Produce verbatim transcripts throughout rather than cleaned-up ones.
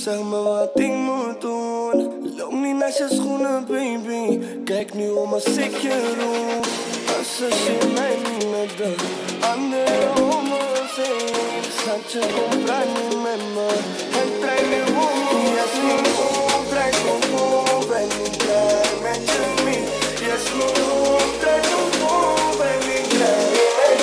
zeg me wat ik moet doen. Loop niet naar je schoenen, baby. Kijk nu om als ik je roep. Associeer mij niet met de anderen om ons heen. Schatje, kom, draai nu met me. En draai nu om. Yes, me om, draai kom om. Ben niet blij met je niet. Yes, me om, draai kom om. Ben niet blij met je niet.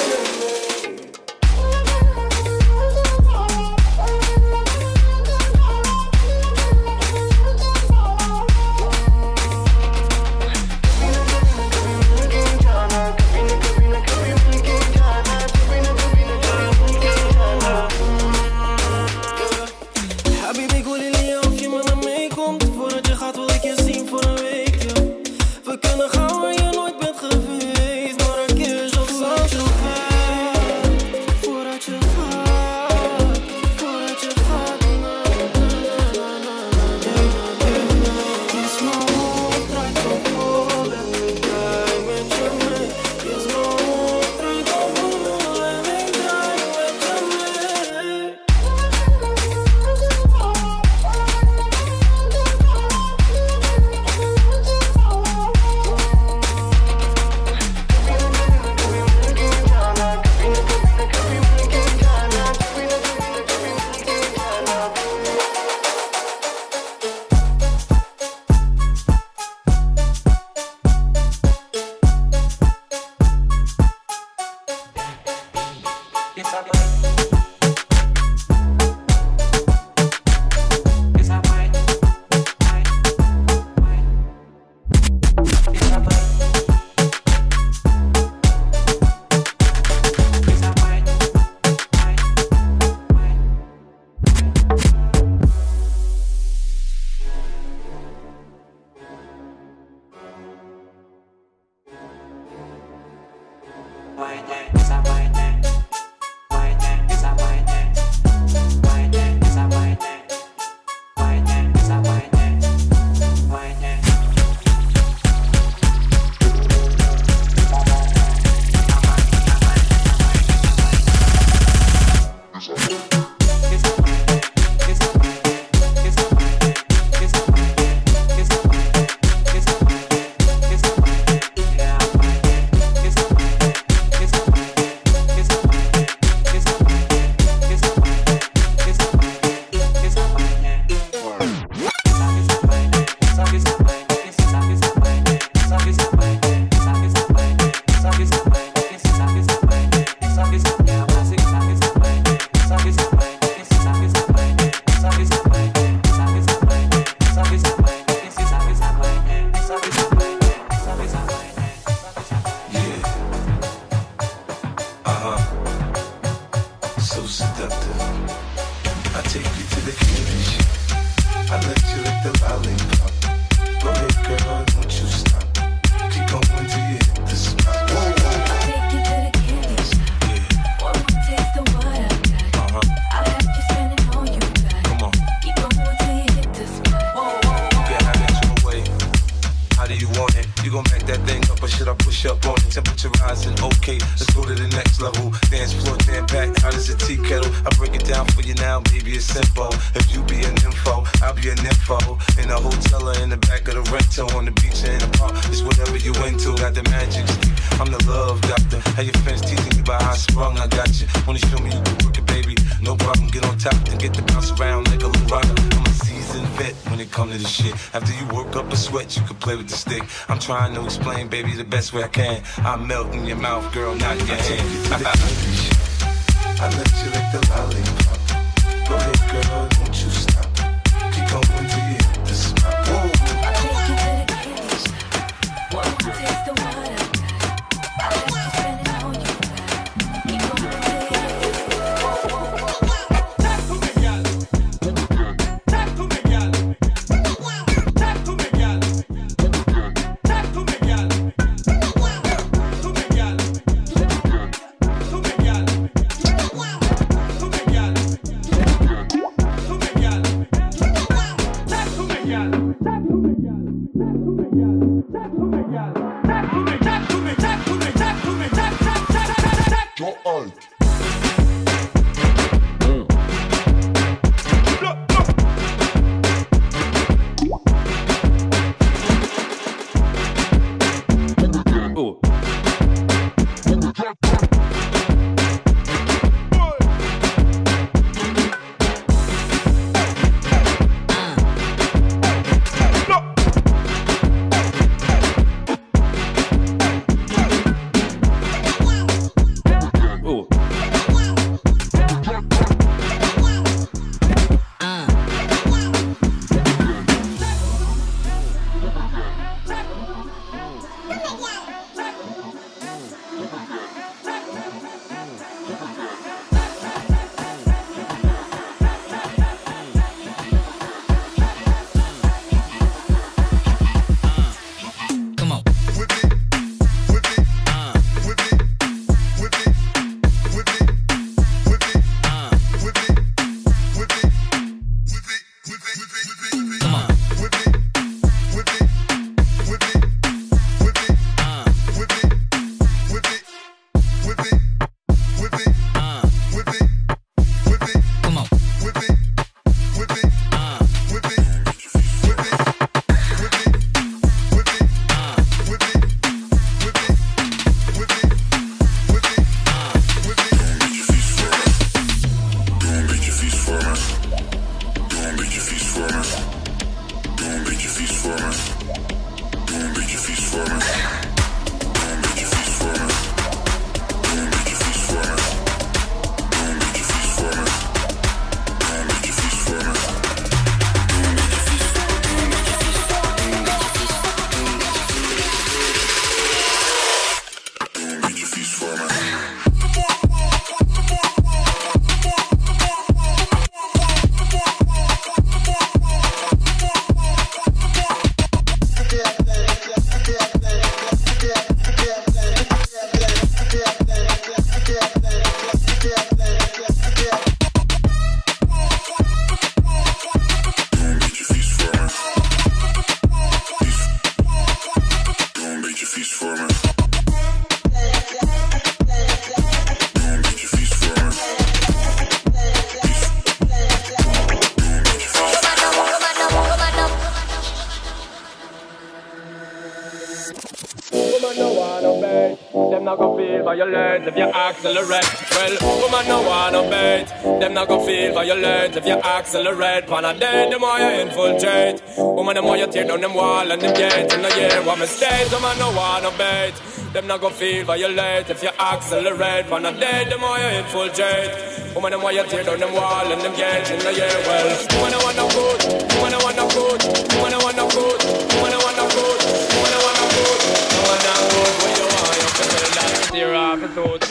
I'm trying to explain, baby, the best way I can. I'm melting your mouth, girl, not your hand. I let you lick the lollipop. Go ahead, girl, don't you stop. Keep going till you hit the spot. Whoa. I take you to the candy shop. One more taste of what I got. I let you spend it on you got. Keep going till you hit the spot. Talk to me, girl. Talk to me, girl. Talk to me, girl. Talk to me, girl. To me, girl. To me, girl. To me, girl. not gonna feel violent if you accelerate. Well, woman no wanna bait. Them not gonna feel violent if you accelerate. Pan a day, the more you infiltrate. Woman, the more you tear down them wall and them gates. In the year, what mistake, woman no wanna bait. Them not gonna feel violent if you accelerate. Pan a day, the more you infiltrate. Woman, the more you tear down them wall and them gates. In the year, well, woman, I wanna good. Woman, I wanna good. Woman, I wanna good. Woman, I wanna good. Woman, I wanna good. Woman, I wanna good. What you want, you can tell that. Tear off the thought.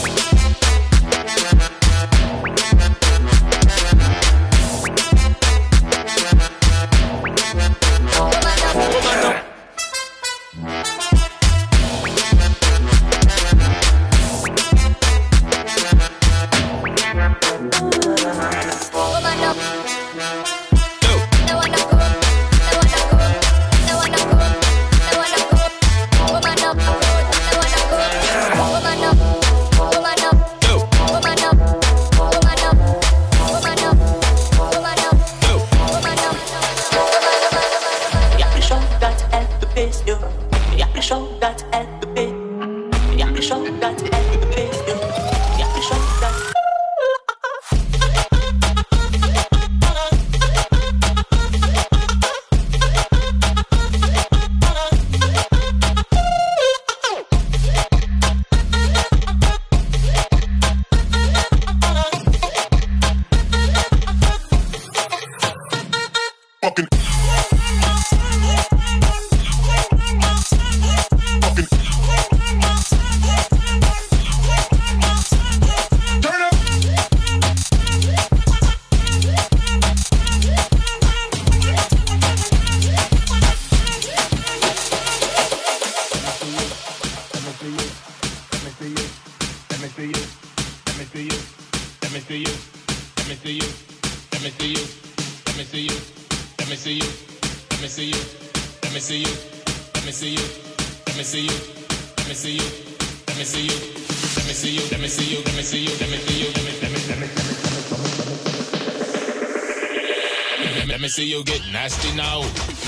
Let me see you get nasty now.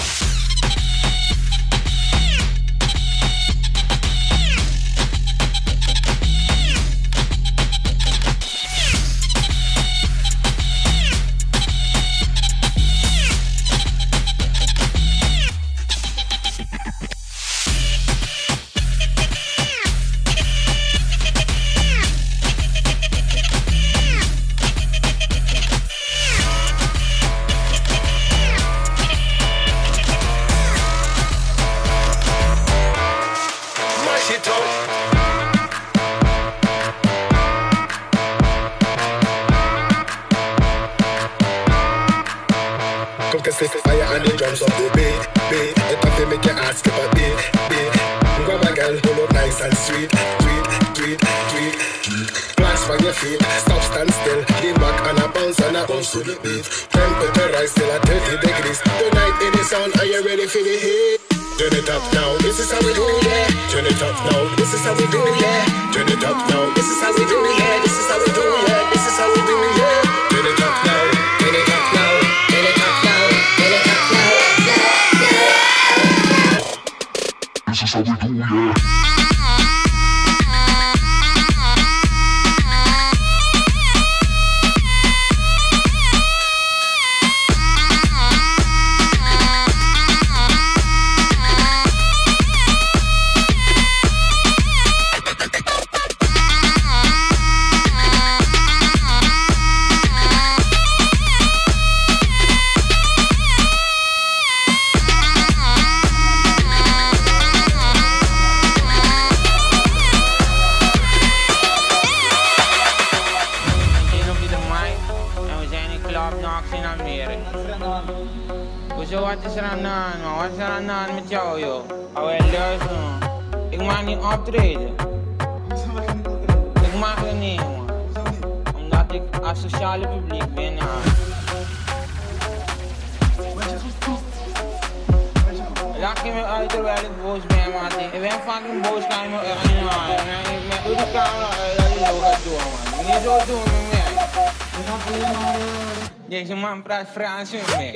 Deze man praat Frans met mij.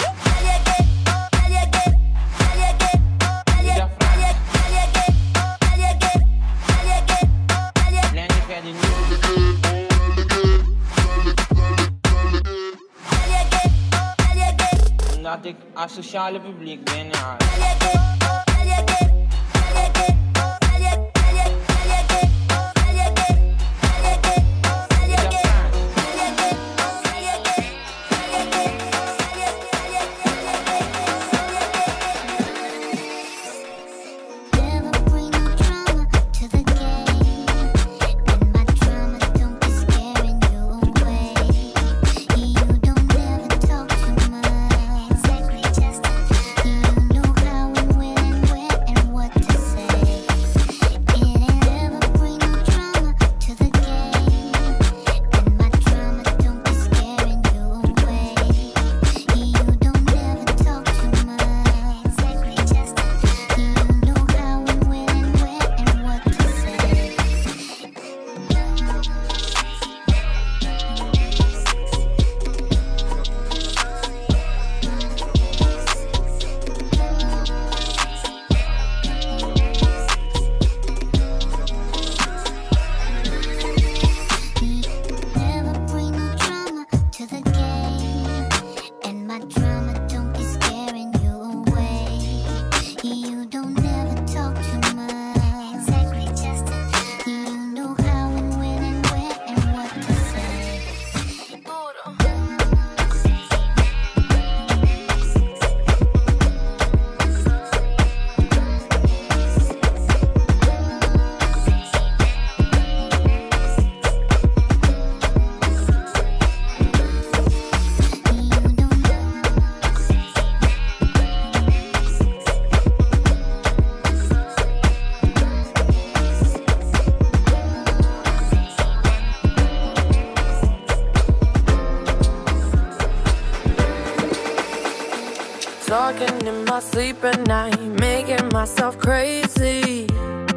a sociale publiek binnen haar. Talking in my sleep at night, making myself crazy.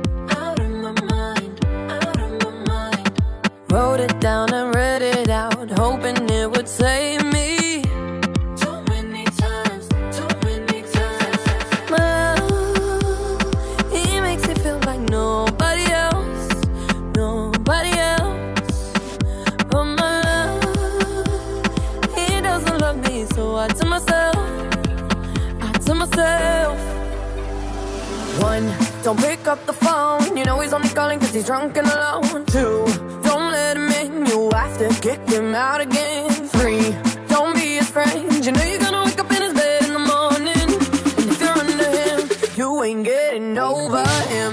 Out of my mind, out of my mind. Wrote it down and read it out, hoping it would save me. Too many times, too many times. My love, he makes me feel like nobody else, nobody else. Oh my love, he doesn't love me, so I tell myself, to myself. One, don't pick up the phone, you know he's only calling cause he's drunk and alone. Two, don't let him in, you have to kick him out again. Three, don't be his friend, you know you're gonna wake up in his bed in the morning. And if you're under him, you ain't getting over him.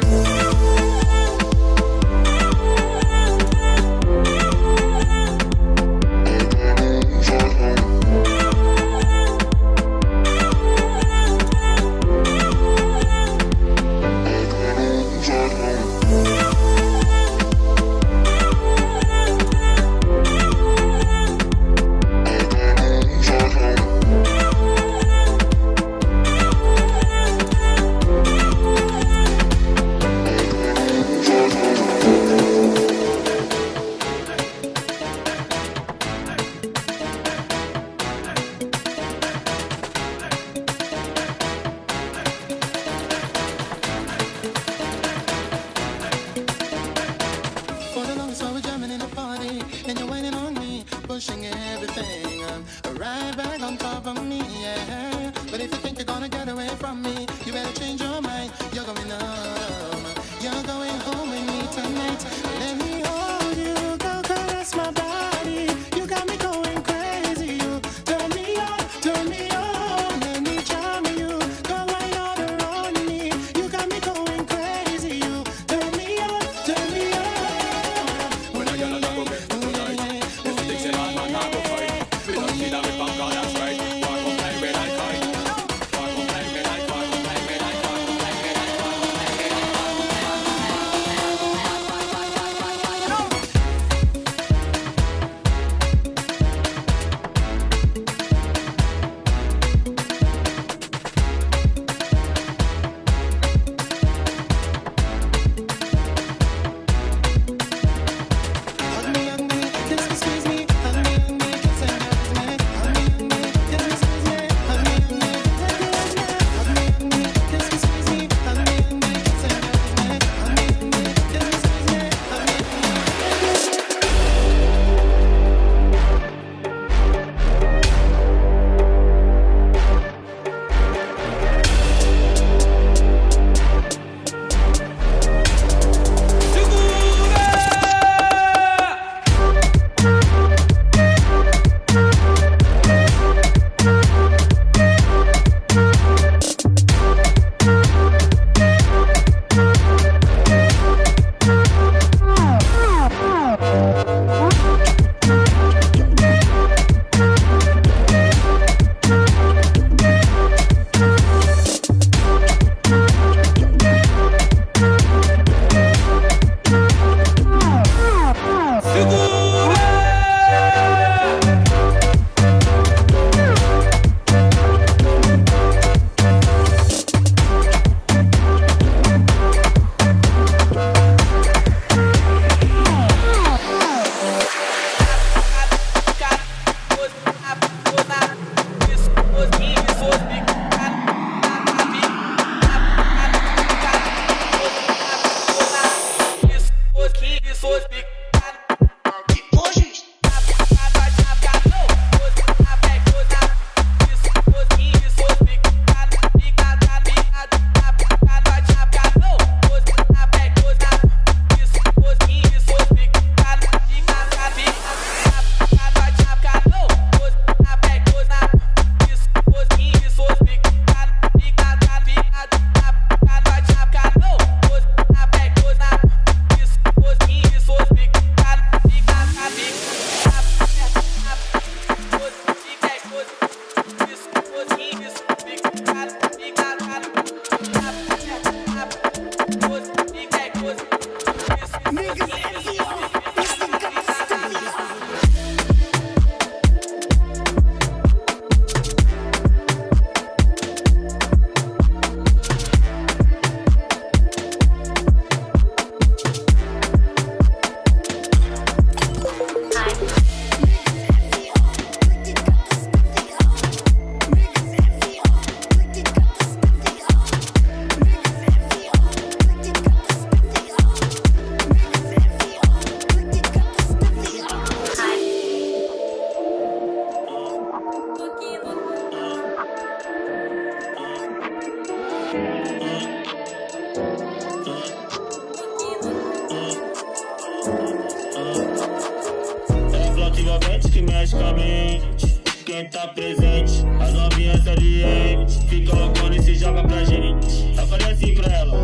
É flauta envolvente que mexe com a mente. Quem tá presente, as novinhas salientes. Fica loucona e se joga pra gente. Eu falei assim pra ela.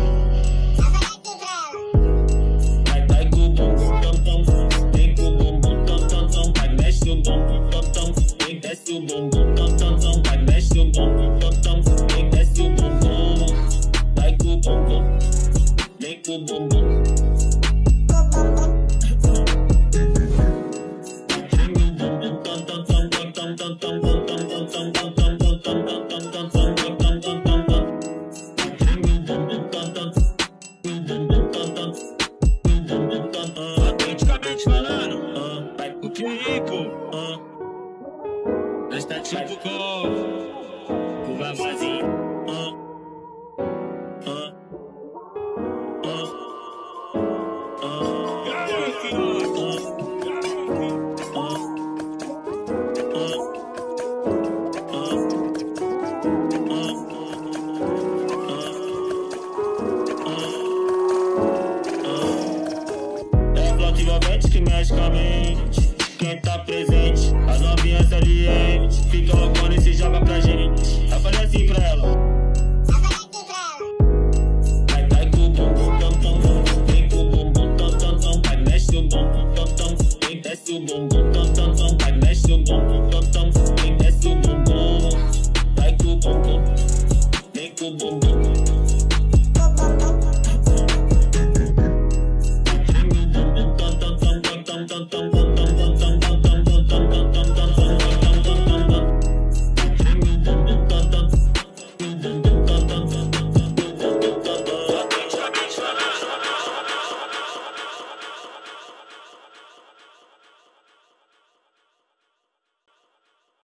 Vai, vai com o bumbum tam tam. Vem com o bumbum tam tam tam. Vai, mexe o bumbum tam tam. Vem, desce o bumbum tam tam tam. Vai, mexe o bumbum tam tam. Vem, desce o bumbum. Vai com o bumbum. Vem com o bumbum. Atleticamente falando, vai com o Kiko. Nós tá tipo com o Vavazinho. Que mexe com a mente. Quem tá presente, as novinhas salientes. Fica loucona e se joga pra gente. Eu falei assim pra ela. Vai, vai com o bumbum tam tam. Vem com o bumbum tam tam tam. Vai, mexe o bumbum tam tam. Vem, desce o bumbum tam tam tam. Vai, mexe o bumbum tam tam. Vem, desce o bumbum. Vai com o bumbum. Vem com o bumbum. Dum dum